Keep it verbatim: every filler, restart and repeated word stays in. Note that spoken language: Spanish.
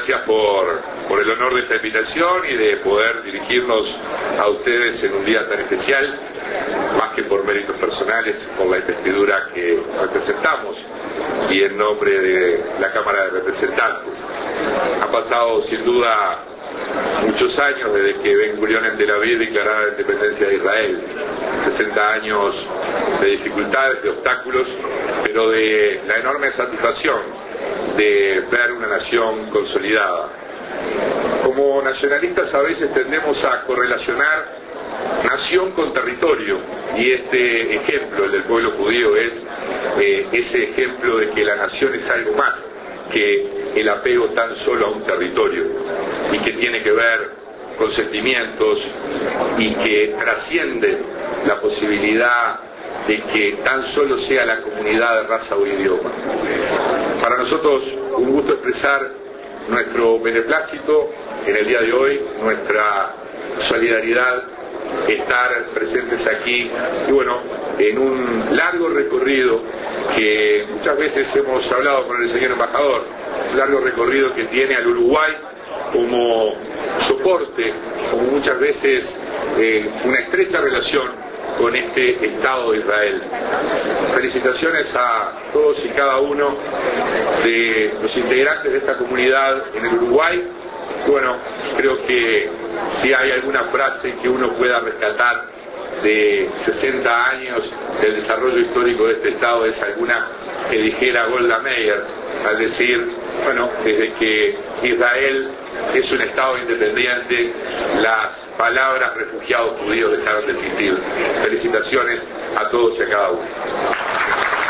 gracias por, por el honor de esta invitación y de poder dirigirnos a ustedes en un día tan especial, más que por méritos personales, por la investidura que representamos y en nombre de la Cámara de Representantes. Ha pasado sin duda muchos años desde que Ben Gurión en Tel Aviv declarara la independencia de Israel. sesenta años de dificultades, de obstáculos, pero de la enorme satisfacción de ver una nación consolidada. Como nacionalistas a veces tendemos a correlacionar nación con territorio, y este ejemplo, el del pueblo judío, es eh, ese ejemplo de que la nación es algo más que el apego tan solo a un territorio, y que tiene que ver con sentimientos y que trasciende la posibilidad de que tan solo sea la comunidad de raza o idioma. Para nosotros un gusto expresar nuestro beneplácito en el día de hoy, nuestra solidaridad, estar presentes aquí y bueno, en un largo recorrido que muchas veces hemos hablado con el señor embajador, un largo recorrido que tiene al Uruguay como soporte, como muchas veces eh, una estrecha relación con este Estado de Israel. Felicitaciones a todos y cada uno de los integrantes de esta comunidad en el Uruguay. Bueno, creo que si hay alguna frase que uno pueda rescatar de sesenta años del desarrollo histórico de este Estado, es alguna que dijera Golda Meir al decir, bueno, desde que Israel es un Estado independiente, las palabras refugiados judíos dejaron de existir. Felicitaciones a todos y a cada uno.